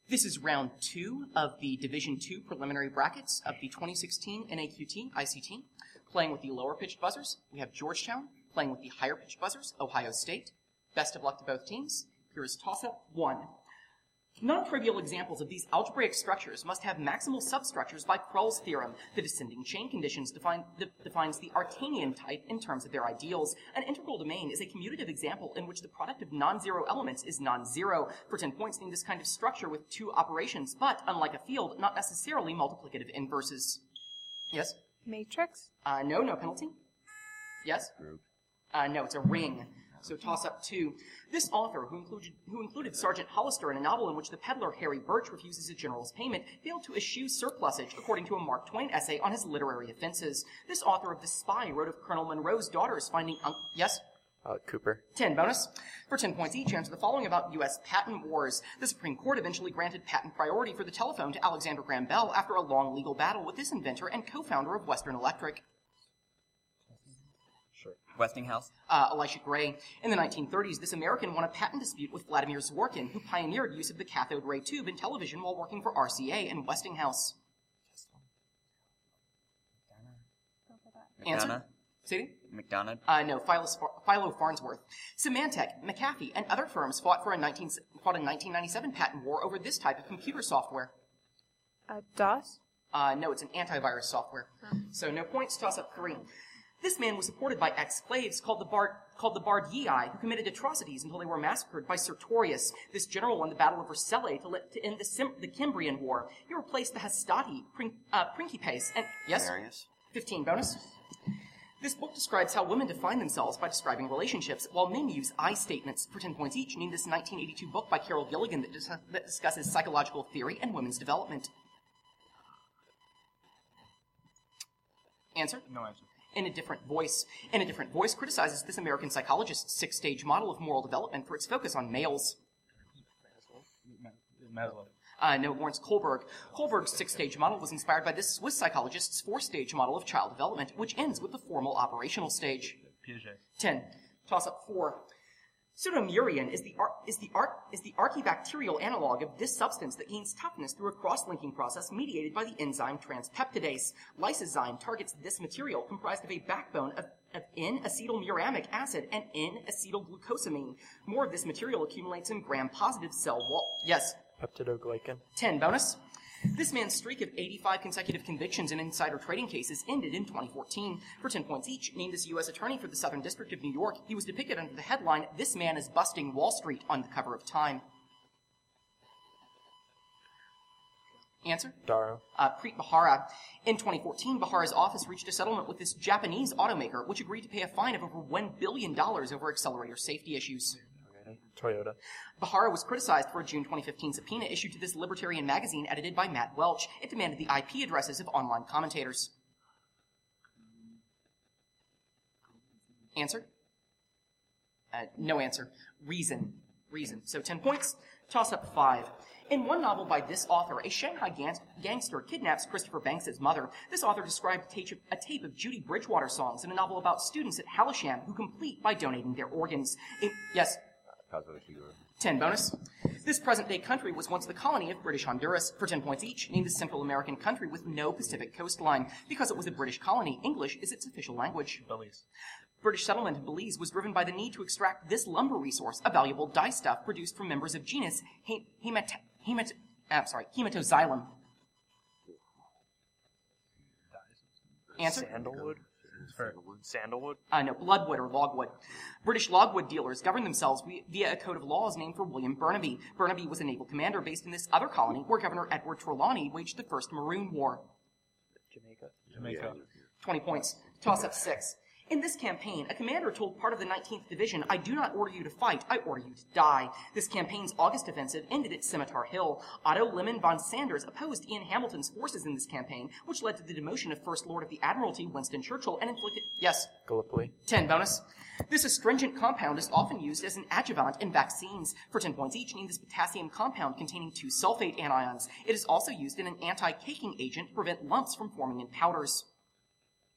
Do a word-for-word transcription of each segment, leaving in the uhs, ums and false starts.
This is round two of the Division two preliminary brackets of the twenty sixteen N A Q T I C T. Playing with the lower pitched buzzers, we have Georgetown. Playing with the higher pitched buzzers, Ohio State. Best of luck to both teams. Here is toss-up one. Non-trivial examples of these algebraic structures must have maximal substructures by Krull's theorem. The descending chain conditions define, de- defines the Artanian type in terms of their ideals. An integral domain is a commutative example in which the product of non-zero elements is non-zero. For ten points, name this kind of structure with two operations, but, unlike a field, not necessarily multiplicative inverses. Yes? Matrix? Uh, no, no penalty. Yes? Group. Uh, no, it's a ring. So toss up two. This author, who included, who included Sergeant Hollister in a novel in which the peddler Harry Birch refuses a general's payment, failed to eschew surplusage, according to a Mark Twain essay on his literary offenses. This author of The Spy wrote of Colonel Monroe's daughters finding... Un- yes? Uh, Cooper. Ten bonus. For ten points each, answer the following about U S patent wars. The Supreme Court eventually granted patent priority for the telephone to Alexander Graham Bell after a long legal battle with this inventor and co-founder of Western Electric. Westinghouse. Uh, Elisha Gray. In the nineteen thirties, this American won a patent dispute with Vladimir Zworykin, who pioneered use of the cathode ray tube in television while working for R C A and Westinghouse. Answer? McDonough. See? McDonough. Uh, no, Philo, Philo Farnsworth. Symantec, McAfee, and other firms fought for a nineteen, fought a nineteen ninety-seven patent war over this type of computer software. Uh, DOS? Uh, no, it's an antivirus software. Oh. So no points, toss up three. This man was supported by ex-slaves called the Bard, called the Bardii, who committed atrocities until they were massacred by Sertorius. This general won the Battle of Vercellae to, let, to end the, Sim, the Cimbrian War. He replaced the Hastati, Prin, uh, Principes, and yes, Marius. fifteen bonus. This book describes how women define themselves by describing relationships, while men use I statements. For ten points each, name this nineteen eighty-two book by Carol Gilligan that, dis- that discusses psychological theory and women's development. Answer? No answer. In a Different Voice. In a Different Voice criticizes this American psychologist's six-stage model of moral development for its focus on males. Maslow. Uh, no, Lawrence Kohlberg. Kohlberg's six-stage model was inspired by this Swiss psychologist's four-stage model of child development, which ends with the formal operational stage. Piaget. Ten. Toss up four. Pseudomurian is the, ar- is, the ar- is the archibacterial analog of this substance that gains toughness through a cross-linking process mediated by the enzyme transpeptidase. Lysozyme targets this material, comprised of a backbone of, of N-acetylmuramic acid and N-acetylglucosamine. More of this material accumulates in gram-positive cell wall. Yes? Peptidoglycan. Ten bonus. This man's streak of eighty-five consecutive convictions in insider trading cases ended in twenty fourteen. For ten points each, named as U S Attorney for the Southern District of New York, he was depicted under the headline, "This Man is Busting Wall Street," on the cover of Time. Answer? Darrow. Uh, Preet Bharara. In twenty fourteen, Bharara's office reached a settlement with this Japanese automaker, which agreed to pay a fine of over one billion dollars over accelerator safety issues. Toyota. Bharara was criticized for a June twenty fifteen subpoena issued to this libertarian magazine edited by Matt Welch. It demanded the I P addresses of online commentators. Answer? Uh, no answer. Reason. Reason. So ten points. Toss up five. In one novel by this author, a Shanghai gang- gangster kidnaps Christopher Banks' mother. This author described a tape, a tape of Judy Bridgewater songs in a novel about students at Hailsham who complete by donating their organs. A- yes? Ten bonus. This present-day country was once the colony of British Honduras. For ten points each, named a Central American country with no Pacific coastline. Because it was a British colony, English is its official language. Belize. British settlement in Belize was driven by the need to extract this lumber resource, a valuable dyestuff produced from members of genus he- hemat- hemat- uh, sorry, Hematoxylum. Answer? Sandalwood. Sandalwood. Uh, no, bloodwood or logwood. British logwood dealers governed themselves via a code of laws named for William Burnaby. Burnaby was a naval commander based in this other colony where Governor Edward Trelawney waged the First Maroon War. Jamaica. Jamaica. twenty points. Toss up six. In this campaign, a commander told part of the nineteenth Division, "I do not order you to fight, I order you to die." This campaign's August offensive ended at Scimitar Hill. Otto Lemon von Sanders opposed Ian Hamilton's forces in this campaign, which led to the demotion of First Lord of the Admiralty, Winston Churchill, and inflicted... Yes? Gallipoli. ten bonus. This astringent compound is often used as an adjuvant in vaccines. For ten points each, name this potassium compound containing two sulfate anions. It is also used in an anti-caking agent to prevent lumps from forming in powders.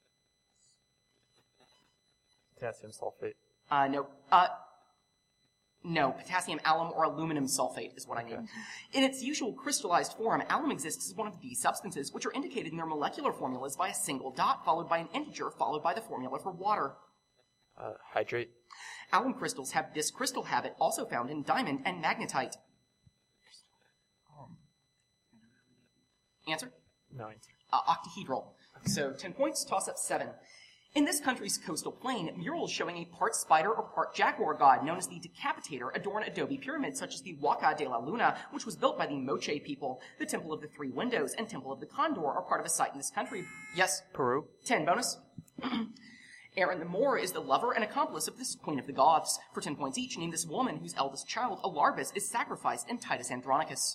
Potassium sulfate. Uh, no. Uh, No, potassium alum or aluminum sulfate is what I need. In its usual crystallized form, alum exists as one of these substances, which are indicated in their molecular formulas by a single dot, followed by an integer, followed by the formula for water. Uh, hydrate. Alum crystals have this crystal habit, also found in diamond and magnetite. Answer? No answer. Uh, octahedral. So ten points, toss up seven. In this country's coastal plain, murals showing a part spider or part jaguar god known as the Decapitator adorn adobe pyramids such as the Huaca de la Luna, which was built by the Moche people. The Temple of the Three Windows and Temple of the Condor are part of a site in this country. Yes? Peru. ten bonus. Aaron the Moor is the lover and accomplice of this Queen of the Goths. For ten points each, name this woman whose eldest child, Alarbus, is sacrificed in Titus Andronicus.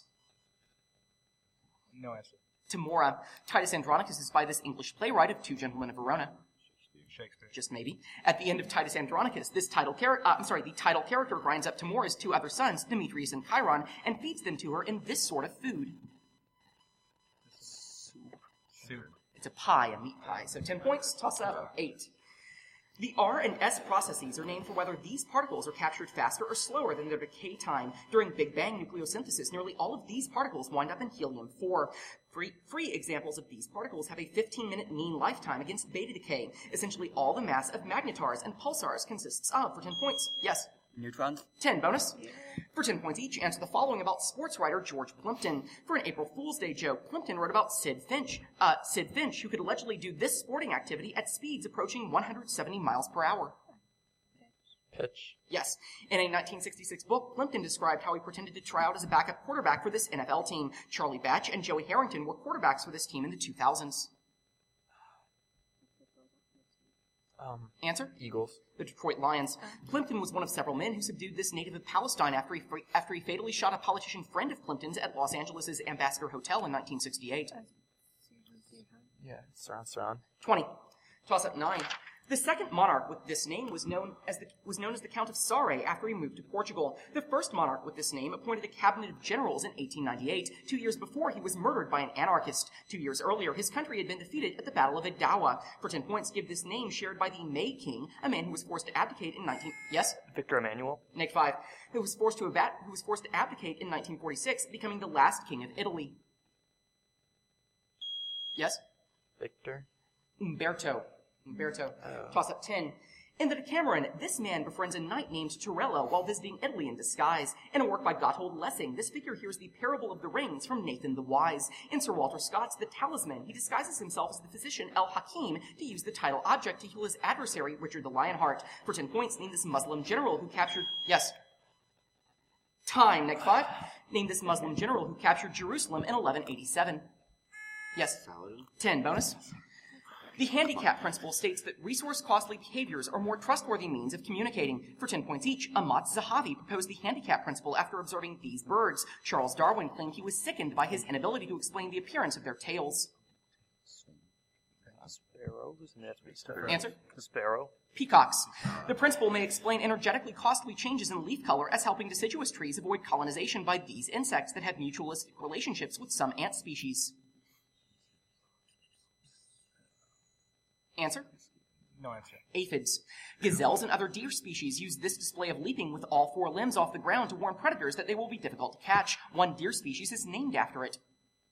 No answer. Timora. Titus Andronicus is by this English playwright of Two Gentlemen of Verona. Shakespeare. Just maybe. At the end of Titus Andronicus, this title character, uh, I'm sorry, the title character grinds up Timora's two other sons, Demetrius and Chiron, and feeds them to her in this sort of food. Soup. It's a pie, a meat pie. So ten points, toss up eight. The R and S processes are named for whether these particles are captured faster or slower than their decay time. During Big Bang nucleosynthesis, nearly all of these particles wind up in helium four. Free, free examples of these particles have a fifteen-minute mean lifetime against beta decay. Essentially all the mass of magnetars and pulsars consists of. For ten points, yes. Neutrons? ten bonus. For ten points each, answer the following about sports writer George Plimpton. For an April Fool's Day joke, Plimpton wrote about Sid Finch, uh, Sid Finch, who could allegedly do this sporting activity at speeds approaching one hundred seventy miles per hour. Pitch. Yes. In a nineteen sixty-six book, Plimpton described how he pretended to try out as a backup quarterback for this N F L team. Charlie Batch and Joey Harrington were quarterbacks for this team in the two thousands. Um, Answer? Eagles. The Detroit Lions. Plimpton was one of several men who subdued this native of Palestine after he, after he fatally shot a politician friend of Plimpton's at Los Angeles' Ambassador Hotel in nineteen sixty-eight. Yeah, surround, surround. twenty. Toss up nine. The second monarch with this name was known as the, was known as the Count of Sare after he moved to Portugal. The first monarch with this name appointed a cabinet of generals in eighteen ninety-eight. Two years before, he was murdered by an anarchist. Two years earlier, his country had been defeated at the Battle of Idawa. For ten points, give this name shared by the May King, a man who was forced to abdicate in nineteen... Yes? Victor Emmanuel. Neg five. Who was forced to abat, who was forced to abdicate in nineteen forty-six, becoming the last king of Italy. Yes? Victor. Umberto. Umberto. Oh. Toss up ten. In the Decameron, this man befriends a knight named Torello while visiting Italy in disguise. In a work by Gotthold Lessing, this figure hears the parable of the rings from Nathan the Wise. In Sir Walter Scott's The Talisman, he disguises himself as the physician El Hakim to use the title object to heal his adversary, Richard the Lionheart. For ten points, name this Muslim general who captured... Yes. Time. Next five. Name this Muslim general who captured Jerusalem in eleven eighty-seven. Yes. ten. Bonus. The handicap principle states that resource-costly behaviors are more trustworthy means of communicating. For ten points each, Amat Zahavi proposed the handicap principle after observing these birds. Charles Darwin claimed he was sickened by his inability to explain the appearance of their tails. A sparrow? Isn't that what he said? Answer? A sparrow. Peacocks. The principle may explain energetically costly changes in leaf color as helping deciduous trees avoid colonization by these insects that have mutualistic relationships with some ant species. Answer? No answer. Aphids. Gazelles and other deer species use this display of leaping with all four limbs off the ground to warn predators that they will be difficult to catch. One deer species is named after it.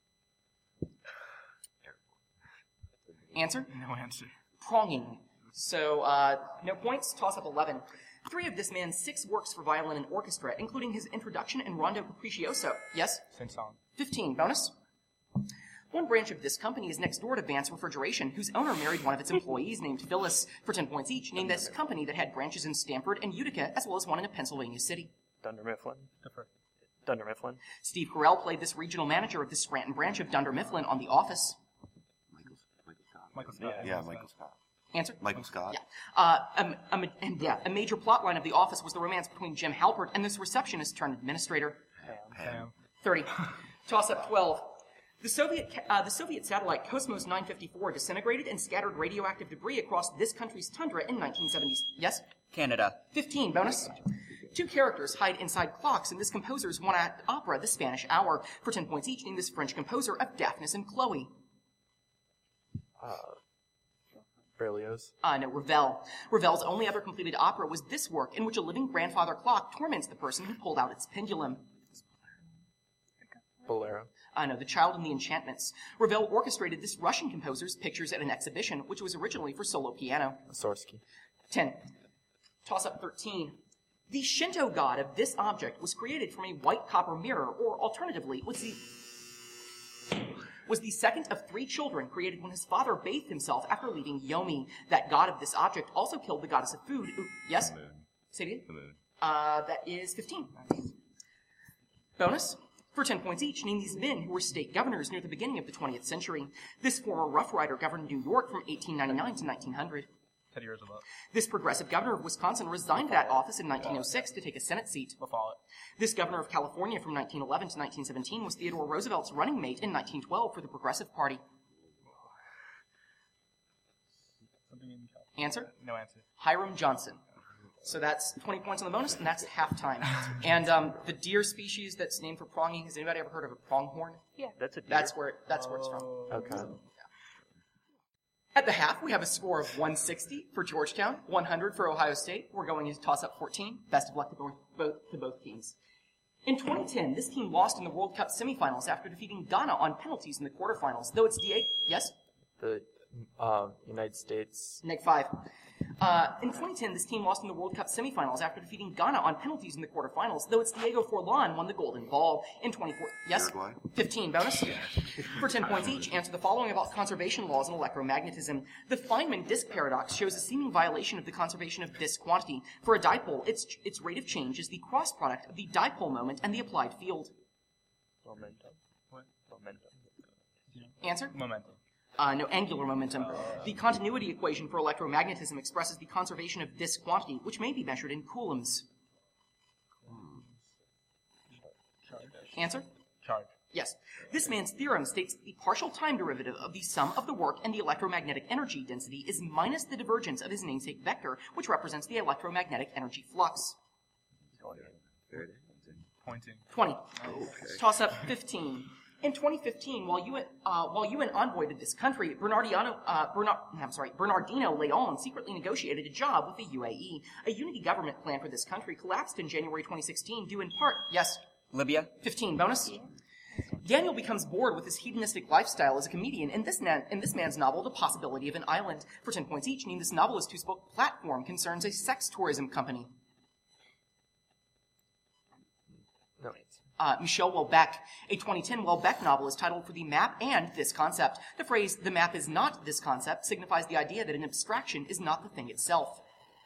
Answer? No answer. Pronging. So, uh, no points. Toss up eleven. Three of this man's six works for violin and orchestra, including his introduction and Rondo Capriccioso. Yes? Sing song. fifteen. Bonus. One branch of this company is next door to Vance Refrigeration, whose owner married one of its employees named Phyllis. For ten points each, name this company that had branches in Stamford and Utica, as well as one in Pennsylvania City. Dunder Mifflin. Different. Dunder Mifflin. Steve Carell played this regional manager of the Scranton branch of Dunder Mifflin on The Office. Michael, Michael Scott. Michael Scott. Yeah, Michael Scott. Answer? Michael Scott. Yeah. Uh, um, um, and yeah, a major plot line of The Office was the romance between Jim Halpert and this receptionist turned administrator. Pam. thirty. Toss up twelve. The Soviet, uh, the Soviet satellite Cosmos nine fifty-four disintegrated and scattered radioactive debris across this country's tundra in nineteen seventy. Yes? Canada. fifteen. Bonus. Two characters hide inside clocks in this composer's one-act opera, The Spanish Hour. For ten points each, name this French composer of Daphnis and Chloe. Uh, Berlioz. Uh, no, Ravel. Ravel's only ever completed opera was this work, in which a living grandfather clock torments the person who pulled out its pendulum. Bolero. Uh, no, The Child and the Enchantments. Ravel orchestrated this Russian composer's pictures at an exhibition, which was originally for solo piano. Mussorgsky. ten. Toss up thirteen. The Shinto god of this object was created from a white copper mirror, or alternatively, was the was the second of three children created when his father bathed himself after leaving Yomi. That god of this object also killed the goddess of food. Ooh, yes? The moon. Say it again? The moon. Uh, that is fifteen. Bonus. For ten points each, name these men who were state governors near the beginning of the twentieth century. This former Rough Rider governed New York from eighteen ninety-nine to nineteen hundred. Teddy Roosevelt. This progressive governor of Wisconsin resigned that office in nineteen oh six to take a Senate seat. LaFollette. This governor of California from nineteen eleven to nineteen seventeen was Theodore Roosevelt's running mate in nineteen twelve for the Progressive Party. Something in California. Answer? No answer. Hiram Johnson. So that's twenty points on the bonus, and that's halftime. And um, the deer species that's named for pronging, has anybody ever heard of a pronghorn? That's a deer. That's where, that's where it's from. Okay. At the half, we have a score of one sixty for Georgetown, one hundred for Ohio State. We're going into toss-up fourteen. Best of luck to both, both, to both teams. In twenty ten, this team lost in the World Cup semifinals after defeating Ghana on penalties in the quarterfinals. Though it's D A... Yes? The uh, United States. Neg five. Uh, in twenty ten, this team lost in the World Cup semifinals after defeating Ghana on penalties in the quarterfinals, though it's Diego Forlan won the golden ball. In twenty-four, yes? Uruguay. fifteen bonus. For ten points each, answer the following about conservation laws and electromagnetism. The Feynman disk paradox shows a seeming violation of the conservation of disk quantity. For a dipole, its, its rate of change is the cross product of the dipole moment and the applied field. Momentum. What? Momentum. Answer? Momentum. Uh, no, angular momentum. The continuity equation for electromagnetism expresses the conservation of disk quantity, which may be measured in coulombs. Answer? Charge. Yes. This man's theorem states that the partial time derivative of the sum of the work and the electromagnetic energy density is minus the divergence of his namesake vector, which represents the electromagnetic energy flux. There it is. Pointing. twenty. Okay. Toss up fifteen. In twenty fifteen, while U N, uh, while U N envoyed this country, Bernardino, uh, Bernard, I'm sorry, Bernardino Leon secretly negotiated a job with the U A E. A unity government plan for this country collapsed in January twenty sixteen, due in part, yes, Libya. fifteen bonus. Daniel becomes bored with his hedonistic lifestyle as a comedian in this, man, in this man's novel, The Possibility of an Island. For ten points each, name this novelist whose book Platform concerns a sex tourism company. No answer. Uh, Michel Houellebecq. A twenty ten Houellebecq novel is titled For the Map and This Concept. The phrase, the map is not this concept, signifies the idea that an abstraction is not the thing itself.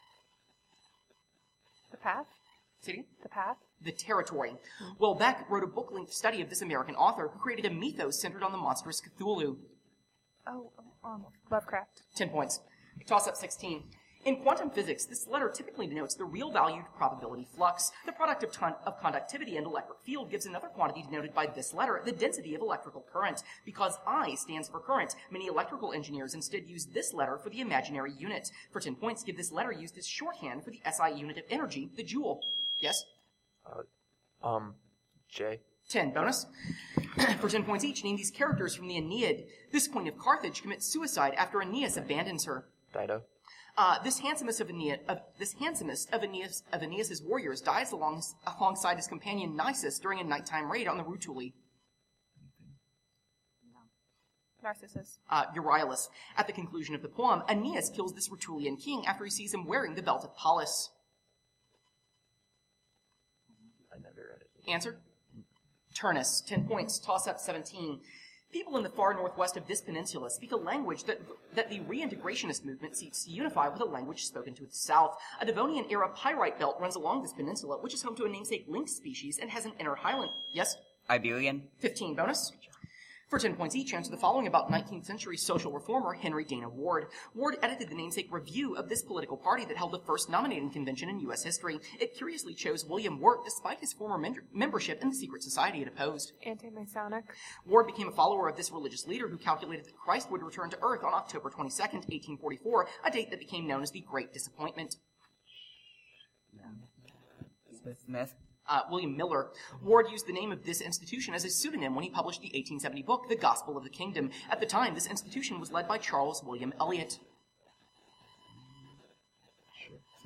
The path? Say it again? The path? The territory. Houellebecq wrote a book-length study of this American author who created a mythos centered on the monstrous Cthulhu. Oh, um, Lovecraft. Ten points. Toss up sixteen. In quantum physics, this letter typically denotes the real-valued probability flux. The product of, ton- of conductivity and electric field gives another quantity denoted by this letter, the density of electrical current. Because I stands for current, many electrical engineers instead use this letter for the imaginary unit. For ten points, give this letter used as shorthand for the S I unit of energy, the joule. Yes? Uh, um, J. ten bonus. For ten points each, name these characters from the Aeneid. This queen of Carthage commits suicide after Aeneas abandons her. Dido. Uh, this handsomest of Aeneas, of, this handsomest of Aeneas, of Aeneas's warriors dies along, alongside his companion Nisus during a nighttime raid on the Rutuli. Narcissus. Uh, Euryalus. At the conclusion of the poem, Aeneas kills this Rutulian king after he sees him wearing the belt of Pallas. I never read it. Answer? Turnus. Ten points. Toss up seventeen. People in the far northwest of this peninsula speak a language that, that the reintegrationist movement seeks to unify with a language spoken to its south. A Devonian-era pyrite belt runs along this peninsula, which is home to a namesake lynx species and has an inner highland. Yes? Iberian. fifteen bonus. For ten points each, answer the following about nineteenth century social reformer Henry Dana Ward. Ward edited the namesake review of this political party that held the first nominating convention in U S history. It curiously chose William Wirt despite his former men- membership in the secret society it opposed. Anti-Masonic. Ward became a follower of this religious leader who calculated that Christ would return to earth on October twenty-second, eighteen forty-four, a date that became known as the Great Disappointment. Smith. Smith. Uh, William Miller. Ward used the name of this institution as a pseudonym when he published the eighteen seventy book, The Gospel of the Kingdom. At the time, this institution was led by Charles William Eliot.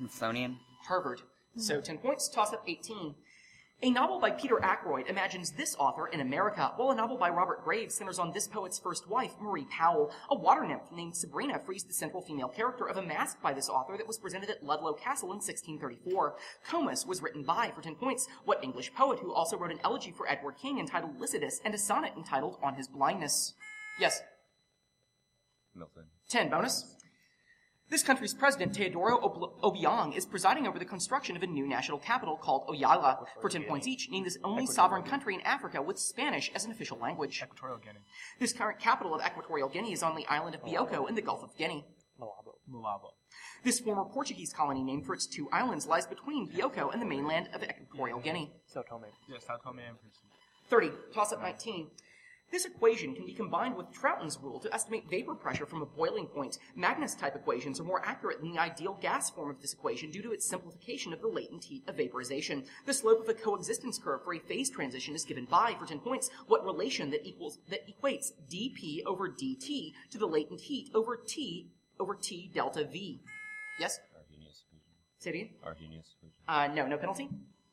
Smithsonian. Harvard. So ten points, toss up eighteen. A novel by Peter Ackroyd imagines this author in America, while a novel by Robert Graves centers on this poet's first wife, Marie Powell. A water nymph named Sabrina frees the central female character of a masque by this author that was presented at Ludlow Castle in sixteen thirty-four. Comus was written by, for ten points, what English poet who also wrote an elegy for Edward King entitled Lycidas and a sonnet entitled On His Blindness? Yes. Milton. ten bonus. This country's president, Teodoro Ob- Obiang, is presiding over the construction of a new national capital called Oyala, for ten points each, named as only sovereign country in Africa with Spanish as an official language. Equatorial Guinea. This current capital of Equatorial Guinea is on the island of Bioko in the Gulf of Guinea. Malabo. Malabo. This former Portuguese colony named for its two islands lies between Bioko and the mainland of Equatorial Guinea. Sao Tome. Yes, Sao Tome and Principe. thirty. Toss up nineteen. This equation can be combined with Troughton's rule to estimate vapor pressure from a boiling point. Magnus-type equations are more accurate than the ideal gas form of this equation due to its simplification of the latent heat of vaporization. The slope of a coexistence curve for a phase transition is given by, for ten points, what relation that equals that equates dP over dt to the latent heat over T over T delta V. Yes? Arrhenius equation. Say it again? Arrhenius equation. Uh, no, no penalty.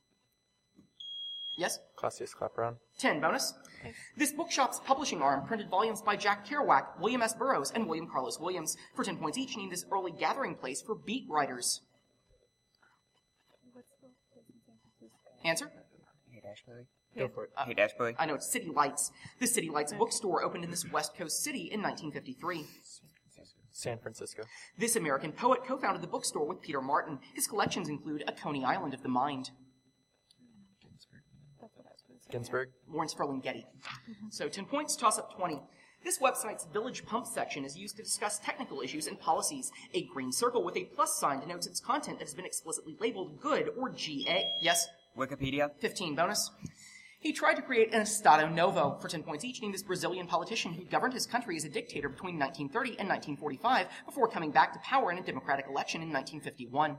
Yes? Clausius Clapeyron. ten bonus. This bookshop's publishing arm printed volumes by Jack Kerouac, William S. Burroughs, and William Carlos Williams. For ten points each, named this early gathering place for beat writers. What's the place in San Francisco? Answer? Haight-Ashbury. Go for it. Haight-Ashbury. I know, it's City Lights. This City Lights bookstore opened in this West Coast city in nineteen fifty-three. San Francisco. This American poet co-founded the bookstore with Peter Martin. His collections include A Coney Island of the Mind. That's what I was going to say. Ginsburg. Lawrence Ferlinghetti. So ten points, toss up twenty. This website's Village Pump section is used to discuss technical issues and policies. A green circle with a plus sign denotes its content that has been explicitly labeled good or G A. Yes? Wikipedia. fifteen bonus. He tried to create an Estado Novo, for ten points each, named this Brazilian politician who governed his country as a dictator between nineteen thirty and nineteen forty-five before coming back to power in a democratic election in nineteen fifty-one.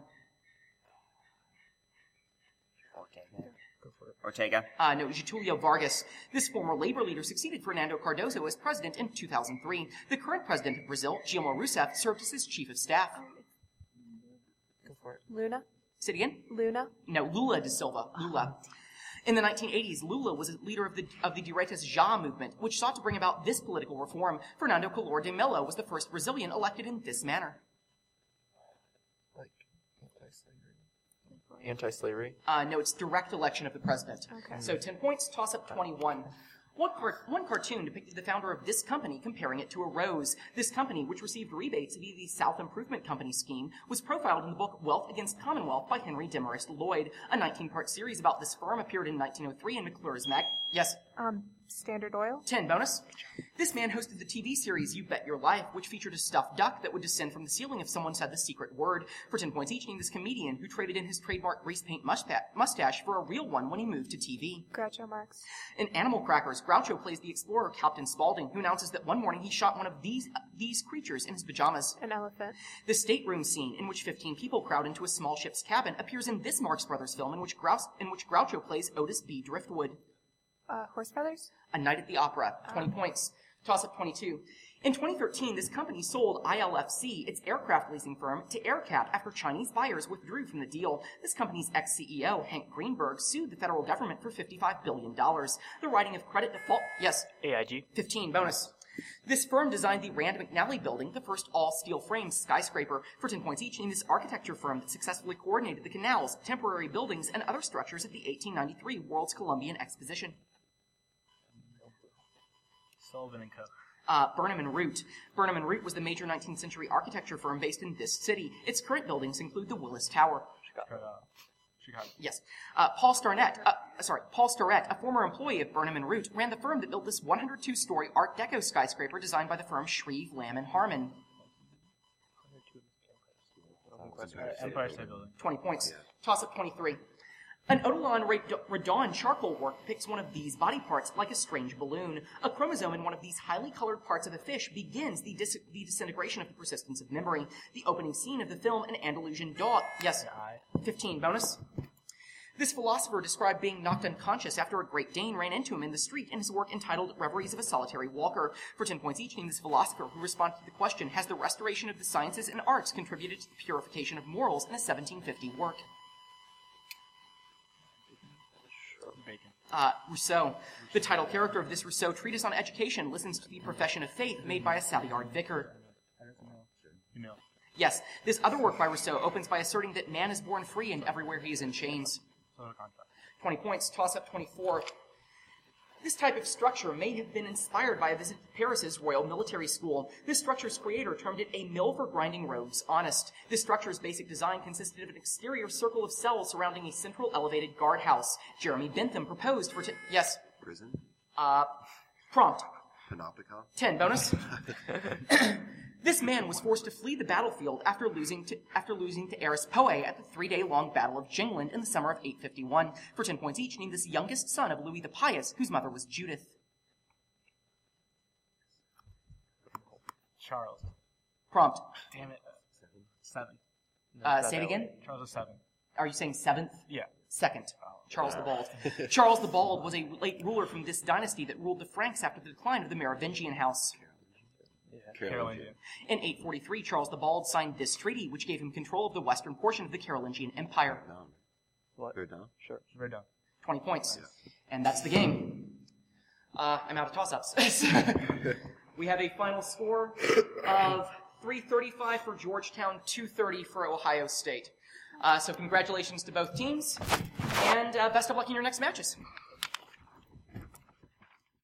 Ortega. Ortega. Uh, no, Getulio Vargas. This former labor leader succeeded Fernando Cardoso as president in two thousand three. The current president of Brazil, Dilma Rousseff, served as his chief of staff. Go for it. Luna? Say it again? Luna? No, Lula da Silva. Lula. In the nineteen eighties, Lula was a leader of the of the Direitos Já movement, which sought to bring about this political reform. Fernando Collor de Mello was the first Brazilian elected in this manner. Like anti-slavery. Anti-slavery. Uh, no, it's direct election of the president. Okay. So ten points, toss up twenty-one. One, car- one cartoon depicted the founder of this company comparing it to a rose. This company, which received rebates via the South Improvement Company scheme, was profiled in the book Wealth Against Commonwealth by Henry Demarest Lloyd. A nineteen-part series about this firm appeared in nineteen oh three in McClure's Mag... Yes? Um, Standard Oil? ten bonus. This man hosted the T V series You Bet Your Life, which featured a stuffed duck that would descend from the ceiling if someone said the secret word. For ten points each, named this comedian who traded in his trademark grease paint musta- mustache for a real one when he moved to T V. Groucho Marx? In Animal Crackers, Groucho plays the explorer Captain Spaulding, who announces that one morning he shot one of these uh, these creatures in his pajamas. An elephant? The stateroom scene, in which fifteen people crowd into a small ship's cabin, appears in this Marx Brothers film, in which, Grouse, in which Groucho plays Otis B. Driftwood. Uh, horse feathers? A Night at the Opera, twenty points. Toss up twenty-two. In twenty thirteen, this company sold I L F C, its aircraft leasing firm, to AerCap after Chinese buyers withdrew from the deal. This company's ex-C E O, Hank Greenberg, sued the federal government for fifty-five billion dollars. The writing of credit default... Yes, A I G. fifteen bonus. This firm designed the Rand McNally building, the first all-steel frame skyscraper, for ten points each, named this architecture firm that successfully coordinated the canals, temporary buildings, and other structures at the eighteen ninety-three World's Columbian Exposition. Sullivan and Co. Uh, Burnham and Root. Burnham and Root was the major nineteenth century architecture firm based in this city. Its current buildings include the Willis Tower. Uh, Chicago. Yes. Uh, Paul Starrett, uh, sorry, Paul Starrett, a former employee of Burnham and Root, ran the firm that built this one hundred two story Art Deco skyscraper designed by the firm Shreve, Lamb and Harmon. Uh, Empire State Building. twenty points. Toss up twenty-three. An Odilon Radon charcoal work depicts one of these body parts like a strange balloon. A chromosome in one of these highly colored parts of a fish begins the, dis- the disintegration of the persistence of memory. The opening scene of the film, An Andalusian Dog. Yes. fifteen bonus. This philosopher described being knocked unconscious after a Great Dane ran into him in the street in his work entitled Reveries of a Solitary Walker. For ten points each, name this philosopher who responded to the question, has the restoration of the sciences and arts contributed to the purification of morals, in a seventeen fifty work? Bacon. Uh, Rousseau. The title character of this Rousseau treatise on education listens to the profession of faith made by a Savoyard vicar. Emil. Yes, this other work by Rousseau opens by asserting that man is born free and everywhere he is in chains. Social contract. twenty points, toss up twenty-four. This type of structure may have been inspired by a visit to Paris's Royal Military School. This structure's creator termed it a mill for grinding rogues honest. This structure's basic design consisted of an exterior circle of cells surrounding a central elevated guardhouse. Jeremy Bentham proposed for... T- yes? Prison? Uh, prompt. Panopticon? ten, bonus. This man was forced to flee the battlefield after losing to after losing to Eris Poe at the three-day-long Battle of Jingland in the summer of eight fifty-one. For ten points each, name this youngest son of Louis the Pious, whose mother was Judith. Charles. Prompt. Damn it. Seven. Uh, say it again. Charles is seven. Are you saying seventh? Yeah. Second. Charles the Bald. Charles the Bald was a late ruler from this dynasty that ruled the Franks after the decline of the Merovingian house. Carolingian. In eight forty-three, Charles the Bald signed this treaty, which gave him control of the western portion of the Carolingian Empire. Down. What? Verdun? Sure. Verdun. twenty points. And that's the game. Uh, I'm out of toss-ups. We have a final score of three thirty-five for Georgetown, two thirty for Ohio State. Uh, so congratulations to both teams, and uh, best of luck in your next matches.